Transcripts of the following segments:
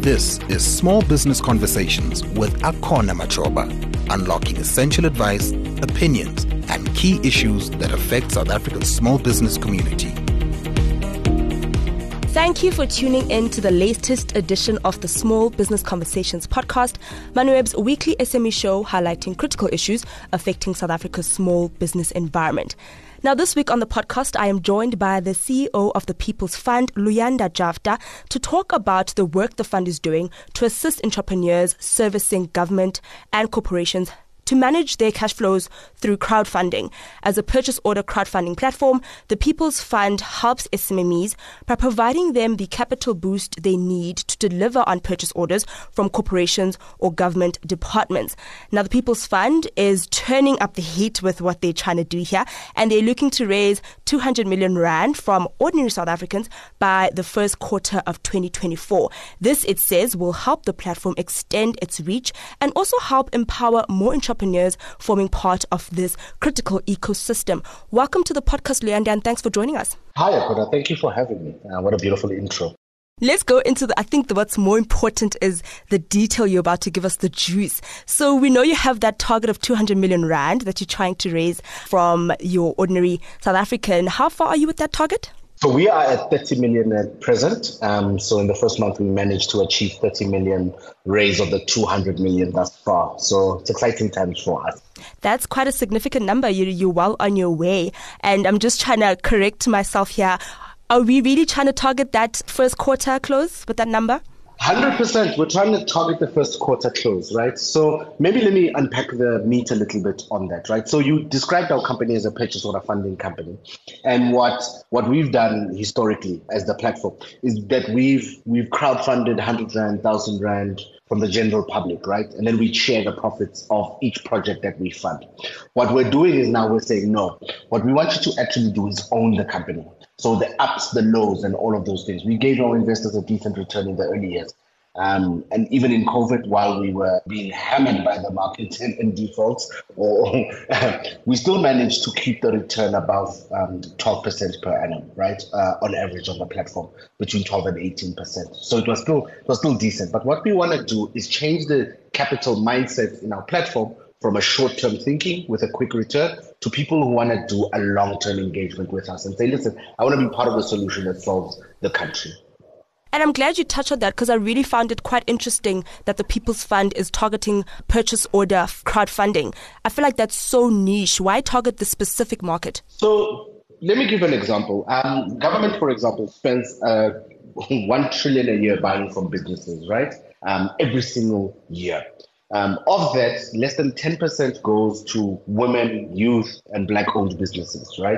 This is Small Business Conversations with Akona Machoba, unlocking essential advice, opinions, and key issues that affect South Africa's small business community. Thank you for tuning in to the latest edition of the Small Business Conversations podcast, Manuweb's weekly SME show highlighting critical issues affecting South Africa's small business environment. Now, this week on the podcast, I am joined by the CEO of the People's Fund, Luyanda Javda, to talk about the work the fund is doing to assist entrepreneurs servicing government and corporations to manage their cash flows through crowdfunding. As a purchase order crowdfunding platform, the People's Fund helps SMEs by providing them the capital boost they need to deliver on purchase orders from corporations or government departments. Now, the People's Fund is turning up the heat with what they're trying to do here, and they're looking to raise 200 million rand from ordinary South Africans by the first quarter of 2024. This, it says, will help the platform extend its reach and also help empower more entrepreneurs forming part of this critical ecosystem. Welcome to the podcast, Luyanda, and thanks for joining us. Hi, Akona. Thank you for having me. What a beautiful intro. Let's go into I think what's more important is the detail you're about to give us, the juice. So we know you have that target of 200 million rand that you're trying to raise from your ordinary South African. How far are you with that target? So we are at 30 million at present. So in the first month, we managed to achieve 30 million raise of the 200 million thus far. So it's exciting times for us. That's quite a significant number. You're well on your way. And I'm just trying to correct myself here. Are we really trying to target that first quarter close with that number? 100%. We're trying to target the first quarter close, right? So maybe let me unpack the meat a little bit on that, right? So you described our company as a purchase order funding company. And what we've done historically as the platform is that we've crowdfunded 100 rand, 1,000 rand from the general public, right? And then we share the profits of each project that we fund. What we're doing is now we're saying, no, what we want you to actually do is own the company. So the ups, the lows, and all of those things. We gave our investors a decent return in the early years. And even in COVID, while we were being hammered by the market and defaults, we still managed to keep the return above 12% per annum, right? On average on the platform, between 12 and 18%. So it was still decent. But what we want to do is change the capital mindset in our platform from a short-term thinking with a quick return to people who want to do a long-term engagement with us and say, listen, I want to be part of the solution that solves the country. And I'm glad you touched on that because I really found it quite interesting that the People's Fund is targeting purchase order crowdfunding. I feel like that's so niche. Why target the specific market? So let me give an example. Government, for example, spends 1 trillion a year buying from businesses, right? Every single year. Of that, less than 10% goes to women, youth, and Black-owned businesses, right?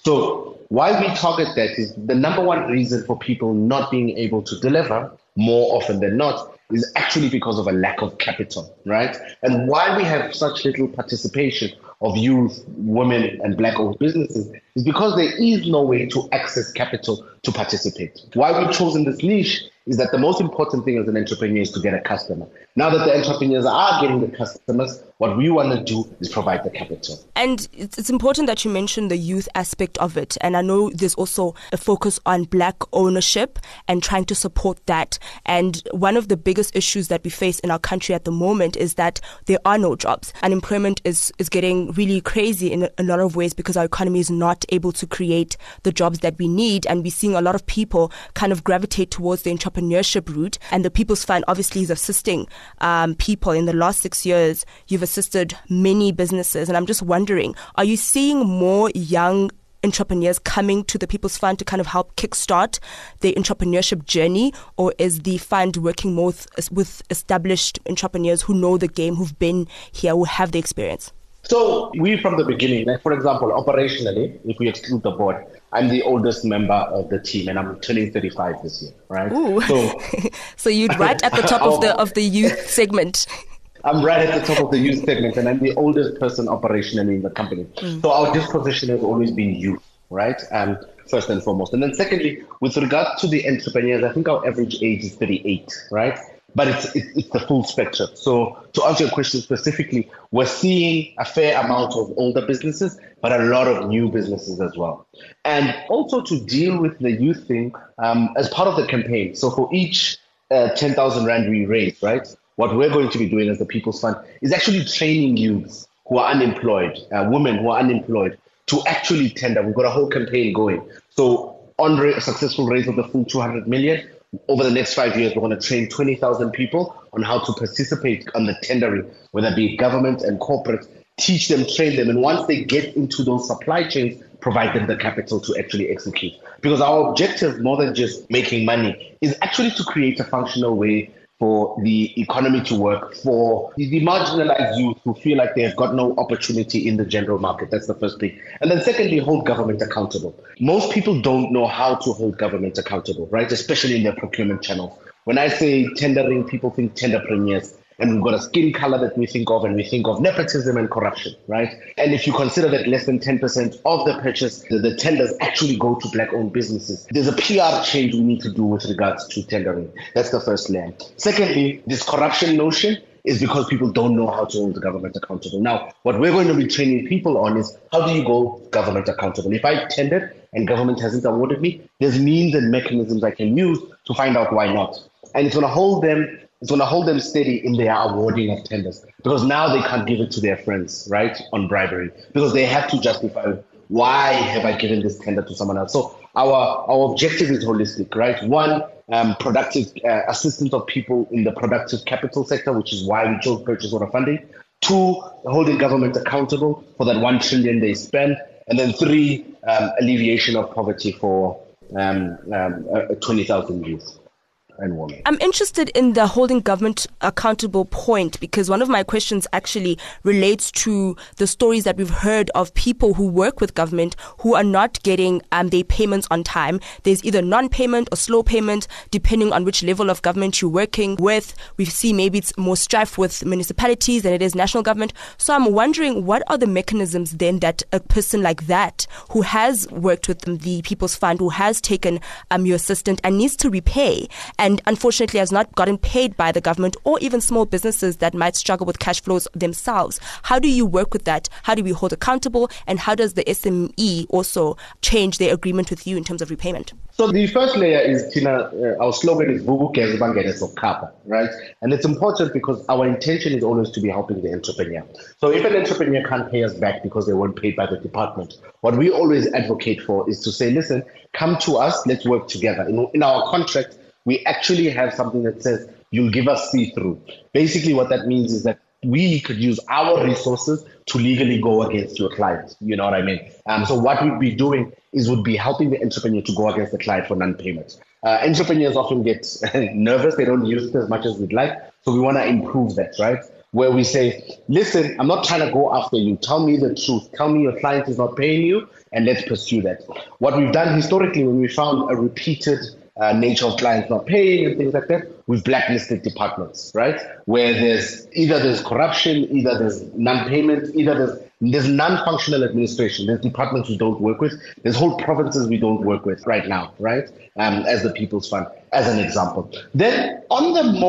So why we target that is the number one reason for people not being able to deliver more often than not is actually because of a lack of capital, right? And why we have such little participation of youth, women, and Black-owned businesses is because there is no way to access capital to participate. Why we've chosen this niche is that the most important thing as an entrepreneur is to get a customer. Now that the entrepreneurs are getting the customers, what we want to do is provide the capital. And it's important that you mention the youth aspect of it. And I know there's also a focus on Black ownership and trying to support that. And one of the biggest issues that we face in our country at the moment is that there are no jobs. Unemployment is getting really crazy in a lot of ways because our economy is not able to create the jobs that we need. And we're seeing a lot of people kind of gravitate towards the entrepreneurship route. And the People's Fund obviously is assisting people. In the last 6 years, you've assisted many businesses. And I'm just wondering, are you seeing more young entrepreneurs coming to the People's Fund to kind of help kickstart their entrepreneurship journey? Or is the fund working more with established entrepreneurs who know the game, who've been here, who have the experience? So we, from the beginning, like for example, operationally, if we exclude the board, I'm the oldest member of the team, and I'm turning 35 this year, right? Ooh. So you're right at the top of the youth segment. I'm right at the top of the youth segment, and I'm the oldest person operationally in the company. So our disposition has always been youth, right? First and foremost. And then secondly, with regard to the entrepreneurs, I think our average age is 38, right? But it's the full spectrum. So to answer your question specifically, we're seeing a fair amount of older businesses, but a lot of new businesses as well. And also to deal with the youth thing as part of the campaign. So for each 10,000 Rand we raised, right? What we're going to be doing as the People's Fund is actually training youths who are unemployed, women who are unemployed, to actually tender. We've got a whole campaign going. So on a successful raise of the full 200 million, over the next 5 years, we're going to train 20,000 people on how to participate on the tendering, whether it be government and corporate, teach them, train them. And once they get into those supply chains, provide them the capital to actually execute. Because our objective, more than just making money, is actually to create a functional way for the economy to work for the marginalized youth who feel like they've got no opportunity in the general market. That's the first thing. And then secondly, hold government accountable. Most people don't know how to hold government accountable, right? Especially in their procurement channels. When I say tendering, people think tenderpreneurs. And we've got a skin color that we think of, and we think of nepotism and corruption, right? And if you consider that less than 10% of the purchase, the tenders actually go to black-owned businesses, there's a PR change we need to do with regards to tendering. That's the first layer. Secondly, this corruption notion is because people don't know how to hold the government accountable. Now, what we're going to be training people on is how do you go government accountable? If I tendered and government hasn't awarded me, there's means and mechanisms I can use to find out why not. And it's going to hold them steady in their awarding of tenders, because now they can't give it to their friends, right, on bribery, because they have to justify, why have I given this tender to someone else? So our objective is holistic, right? One, productive assistance of people in the productive capital sector, which is why we chose purchase order funding. Two, holding government accountable for that 1 trillion they spend. And then three, alleviation of poverty for 20,000 youth. I'm interested in the holding government accountable point, because one of my questions actually relates to the stories that we've heard of people who work with government who are not getting their payments on time. There's either non-payment or slow payment, depending on which level of government you're working with. We see maybe it's more strife with municipalities than it is national government. So I'm wondering, what are the mechanisms then that a person like that, who has worked with the People's Fund, who has taken your assistance and needs to repay, and unfortunately has not gotten paid by the government, or even small businesses that might struggle with cash flows themselves. How do you work with that? How do we hold accountable? And how does the SME also change their agreement with you in terms of repayment? So the first layer is, Tina, our slogan is Vuvukeza Bangene Sokapa, right? And it's important because our intention is always to be helping the entrepreneur. So if an entrepreneur can't pay us back because they weren't paid by the department, what we always advocate for is to say, listen, come to us, let's work together. In our contract, we actually have something that says you'll give us see-through. Basically, what that means is that we could use our resources to legally go against your client. You know what I mean? So what we'd be doing is would be helping the entrepreneur to go against the client for non-payment. Entrepreneurs often get nervous. They don't use it as much as we'd like. So we want to improve that, right? Where we say, listen, I'm not trying to go after you. Tell me the truth. Tell me your client is not paying you, and let's pursue that. What we've done historically when we found a repeated nature of clients not paying and things like that, we've blacklisted departments, right? Where there's corruption, either there's non-payment, either there's non-functional administration. There's departments we don't work with. There's whole provinces we don't work with right now, right? As the People's Fund, as an example. Then on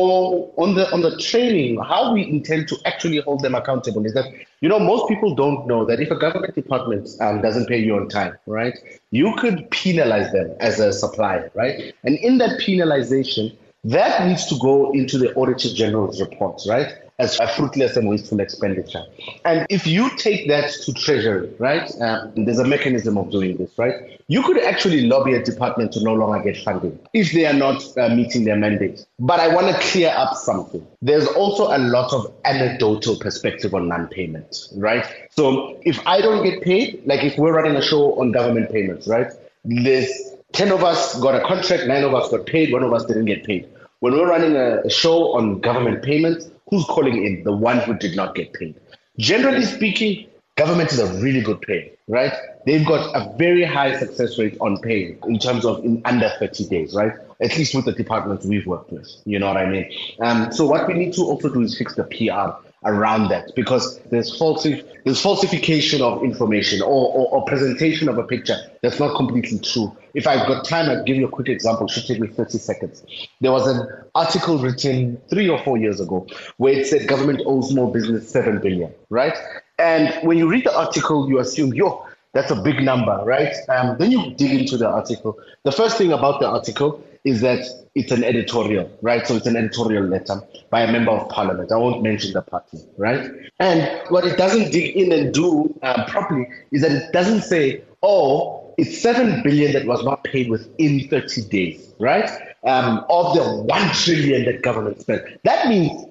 the training, how we intend to actually hold them accountable is that, most people don't know that if a government department doesn't pay you on time, right, you could penalize them as a supplier, right? And in that penalization, that needs to go into the Auditor General's reports, right, as a fruitless and wasteful expenditure. And if you take that to Treasury, right, there's a mechanism of doing this, right? You could actually lobby a department to no longer get funding if they are not meeting their mandate. But I want to clear up something. There's also a lot of anecdotal perspective on non-payment, right? So if I don't get paid, like if we're running a show on government payments, right, there's 10 of us got a contract, 9 of us got paid, 1 of us didn't get paid. When we're running a show on government payments, who's calling in? The one who did not get paid. Generally speaking, government is a really good payer, right? They've got a very high success rate on paying in terms of in under 30 days, right? At least with the departments we've worked with, you know what I mean? So what we need to also do is fix the PR around that, because there's falsification of information or presentation of a picture that's not completely true. If I've got time, I'll give you a quick example. It should take me 30 seconds. There was an article written 3 or 4 years ago where it said government owes small business 7 billion, right? And when you read the article, you assume, That's a big number, right? Then you dig into the article. The first thing about the article is that it's an editorial, right? So it's an editorial letter by a member of parliament. I won't mention the party, right? And what it doesn't dig in and do properly is that it doesn't say, oh, it's 7 billion that was not paid within 30 days, right? Of the 1 trillion that government spent. That means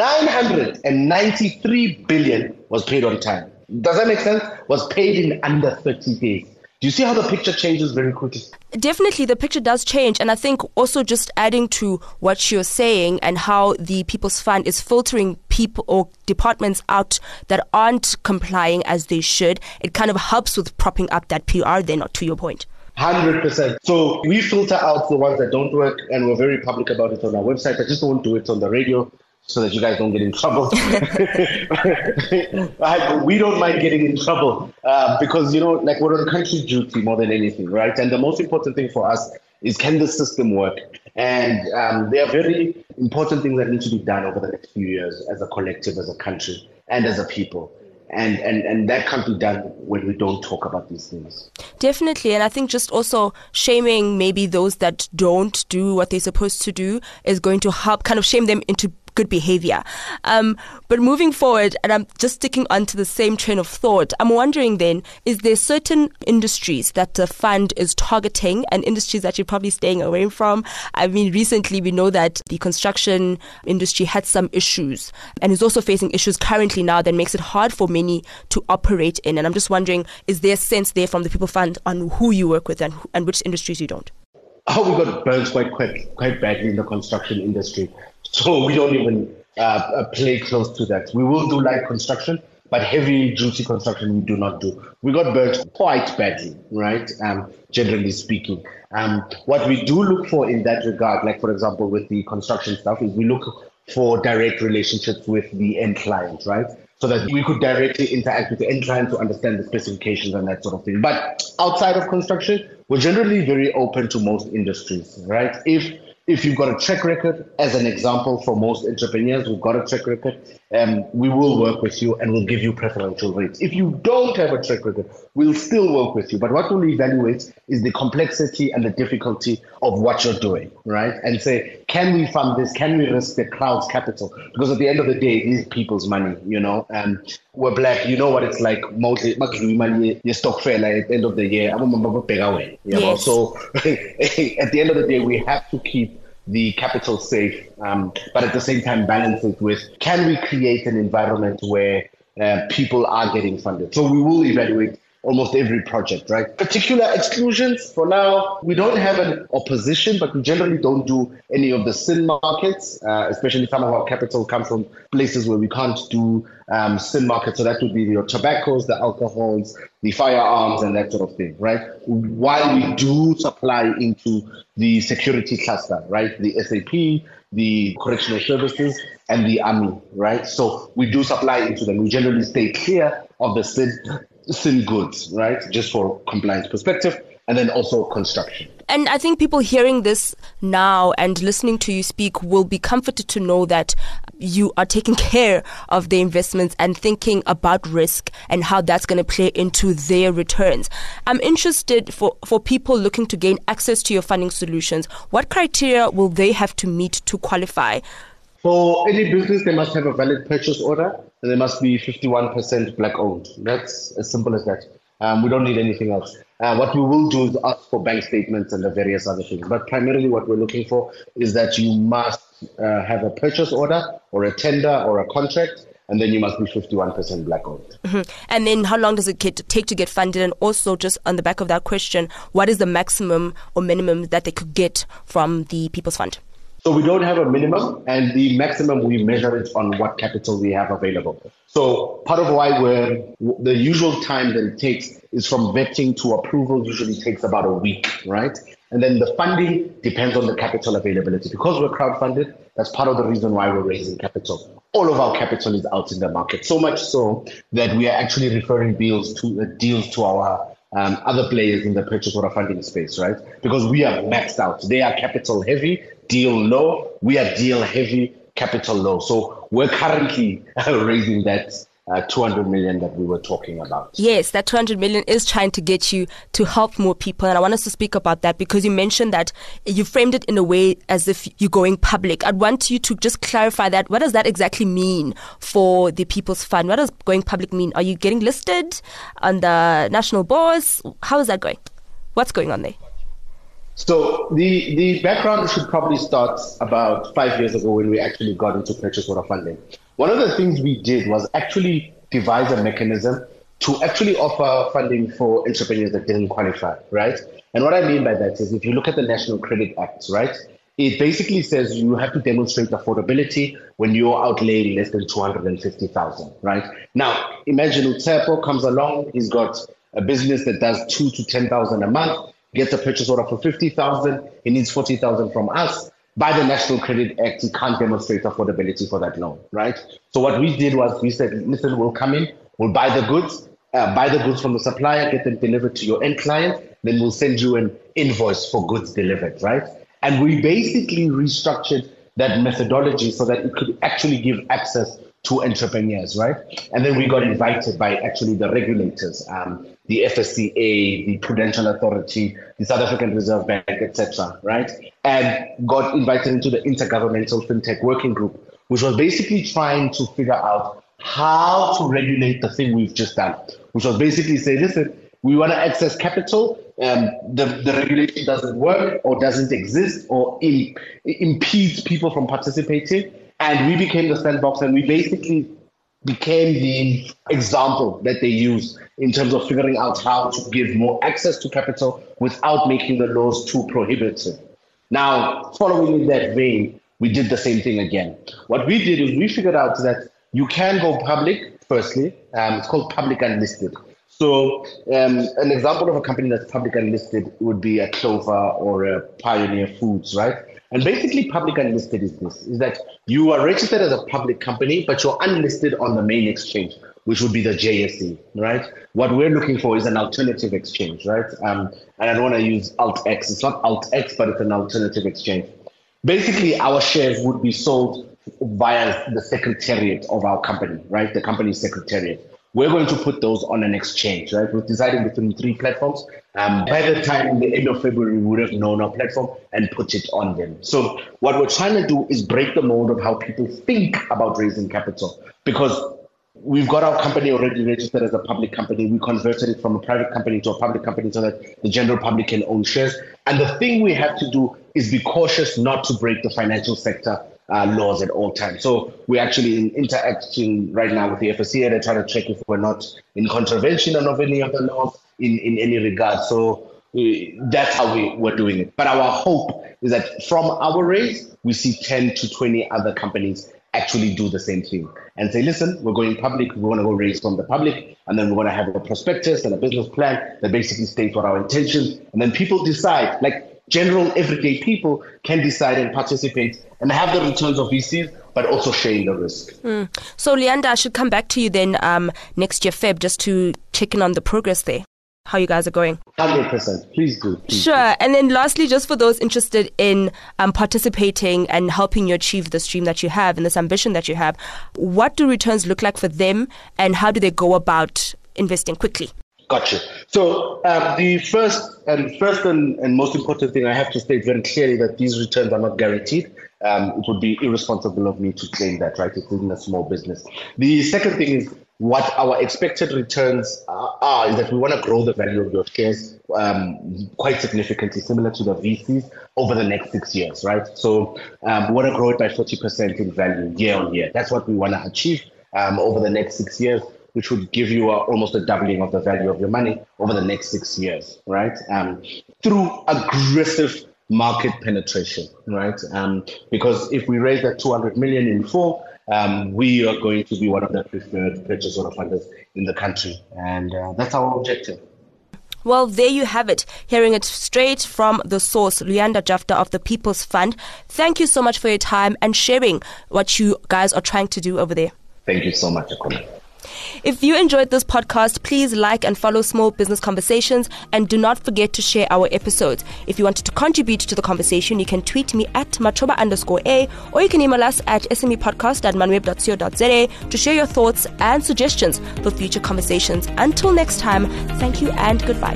993 billion was paid on time. Does that make sense? Was paid in under 30 days. Do you see how the picture changes very quickly? Definitely, the picture does change. And I think also just adding to what you're saying and how the People's Fund is filtering people or departments out that aren't complying as they should, it kind of helps with propping up that PR then, to your point. 100%. So we filter out the ones that don't work, and we're very public about it on our website. I just won't do it on the radio so that you guys don't get in trouble. We don't mind getting in trouble because, like we're on country duty more than anything, right? And the most important thing for us is, can the system work? And there are very important things that need to be done over the next few years as a collective, as a country, and as a people. And that can't be done when we don't talk about these things. Definitely. And I think just also shaming maybe those that don't do what they're supposed to do is going to help kind of shame them into good behavior. But moving forward, and I'm just sticking onto the same train of thought, I'm wondering then, is there certain industries that the fund is targeting and industries that you're probably staying away from? I mean, recently we know that the construction industry had some issues and is also facing issues currently now that makes it hard for many to operate in. And I'm just wondering, is there a sense there from the People Fund on who you work with and which industries you don't? Oh, we got burnt quite badly in the construction industry. So we don't even play close to that. We will do light construction, but heavy duty construction we do not do. We got burnt quite badly, right? Generally speaking. What we do look for in that regard, like for example with the construction stuff, is we look for direct relationships with the end client, right? So that we could directly interact with the end client to understand the specifications and that sort of thing. But outside of construction, we're generally very open to most industries, right? If you've got a track record, as an example, for most entrepreneurs who've got a track record, we will work with you and we'll give you preferential rates. If you don't have a track record, we'll still work with you. But what we'll evaluate is the complexity and the difficulty of what you're doing, right? And say, can we fund this? Can we risk the crowd's capital? Because at the end of the day, it is people's money, we're black, you know what it's like. Mostly, money, you stock fair at the end of the year. Yes. So at the end of the day, we have to keep the capital safe, but at the same time balance it with, can we create an environment where people are getting funded? So we will evaluate almost every project, right? Particular exclusions, for now, we don't have an opposition, but we generally don't do any of the sin markets, especially some of our capital come from places where we can't do sin markets. So that would be your tobaccos, the alcohols, the firearms, and that sort of thing, right? While we do supply into the security cluster, right? The SAP, the correctional services, and the army, right? So we do supply into them. We generally stay clear of the sin goods, right? Just for compliance perspective, and then also construction. And I think people hearing this now and listening to you speak will be comforted to know that you are taking care of the investments and thinking about risk and how that's going to play into their returns. I'm interested for people looking to gain access to your funding solutions, what criteria will they have to meet to qualify? For any business, they must have a valid purchase order and they must be 51% black owned. That's as simple as that. We don't need anything else. What we will do is ask for bank statements and the various other things. But primarily what we're looking for is that you must have a purchase order or a tender or a contract, and then you must be 51% black owned. Mm-hmm. And then how long does it take to get funded? And also just on the back of that question, what is the maximum or minimum that they could get from the People's Fund? So we don't have a minimum, and the maximum we measure it on what capital we have available. So part of why the usual time that it takes is from vetting to approval usually takes about a week, right? And then the funding depends on the capital availability. Because we're crowdfunded, that's part of the reason why we're raising capital. All of our capital is out in the market, so much so that we are actually referring deals to our other players in the purchase order funding space, right? Because we are maxed out. They are capital heavy, deal low. We are deal heavy, capital low. So we're currently raising that 200 million that we were talking about. Yes, that 200 million is trying to get you to help more people. And I want us to speak about that because you mentioned that you framed it in a way as if you're going public. I'd want you to just clarify that. What does that exactly mean for the People's Fund? What does going public mean? Are you getting listed on the national boards? How is that going? What's going on there? So the background should probably start about 5 years ago when we actually got into purchase order funding. One of the things we did was actually devise a mechanism to actually offer funding for entrepreneurs that didn't qualify, right? And what I mean by that is if you look at the National Credit Act, right, it basically says you have to demonstrate affordability when you're outlaying less than 250,000, right? Now, imagine Utsepo comes along, he's got a business that does 2,000 to 10,000 a month, gets a purchase order for 50,000, he needs 40,000 from us. By the National Credit Act, he can't demonstrate affordability for that loan, right? So what we did was we said, listen, we'll come in, we'll buy the goods from the supplier, get them delivered to your end client, then we'll send you an invoice for goods delivered, right? And we basically restructured that methodology so that it could actually give access to entrepreneurs, right? And then we got invited by actually the regulators, the FSCA, the Prudential Authority, the South African Reserve Bank, etc., right? And got invited into the Intergovernmental FinTech Working Group, which was basically trying to figure out how to regulate the thing we've just done, which was basically say, listen, we want to access capital, the regulation doesn't work or doesn't exist or impedes people from participating. And we became the sandbox and we basically became the example that they use in terms of figuring out how to give more access to capital without making the laws too prohibitive. Now, following in that vein, we did the same thing again. What we did is we figured out that you can go public, firstly. It's called public unlisted. So an example of a company that's public unlisted would be a Clover or a Pioneer Foods, right? And basically public unlisted is this, is that you are registered as a public company, but you're unlisted on the main exchange, which would be the JSE, right? What we're looking for is an alternative exchange, right? And I don't want to use Alt-X. It's not Alt-X, but it's an alternative exchange. Basically, our shares would be sold via the secretariat of our company, right? The company's secretariat. We're going to put those on an exchange, right? We're deciding between 3 platforms. By the time in the end of February, we would have known our platform and put it on them. So what we're trying to do is break the mold of how people think about raising capital, because we've got our company already registered as a public company. We converted it from a private company to a public company so that the general public can own shares. And the thing we have to do is be cautious not to break the financial sector laws at all times. So we're actually interacting right now with the FSCA. They're trying to check if we're not in contravention of any of the laws in any regard. So that's how we're doing it. But our hope is that from our raise, we see 10 to 20 other companies actually do the same thing and say, listen, we're going public, we want to go raise from the public, and then we're going to have a prospectus and a business plan that basically states what our intentions, and then people decide, like general everyday people can decide and participate and have the returns of VCs, but also sharing the risk. So Leander, I should come back to you then next year, Feb, just to check in on the progress there. How you guys are going. 100%. Please do. Sure. And then lastly, just for those interested in participating and helping you achieve this dream that you have and this ambition that you have, what do returns look like for them and how do they go about investing quickly? Gotcha. So the first and most important thing I have to state very clearly that these returns are not guaranteed. It would be irresponsible of me to claim that, right? It's in a small business. The second thing is what our expected returns are is that we want to grow the value of your shares quite significantly, similar to the VCs, over the next 6 years, right? So we want to grow it by 40% in value year on year. That's what we want to achieve over the next 6 years, which would give you almost a doubling of the value of your money over the next 6 years, right? Through aggressive market penetration, right? Because if we raise that 200 million in full, we are going to be one of the preferred purchase order funders in the country. And that's our objective. Well, there you have it. Hearing it straight from the source, Luyanda Jafta of the People's Fund. Thank you so much for your time and sharing what you guys are trying to do over there. Thank you so much, Akona. If you enjoyed this podcast, please like and follow Small Business Conversations, and do not forget to share our episodes. If you wanted to contribute to the conversation, you can tweet me at machoba_a, or you can email us at smepodcast@manweb.co.za to share your thoughts and suggestions for future conversations. Until next time, thank you and goodbye.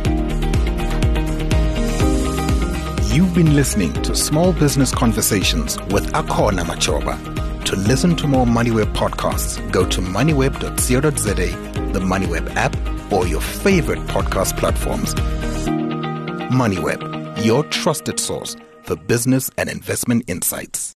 You've been listening to Small Business Conversations with Akona Machoba. To listen to more MoneyWeb podcasts, go to moneyweb.co.za, the MoneyWeb app, or your favorite podcast platforms. MoneyWeb, your trusted source for business and investment insights.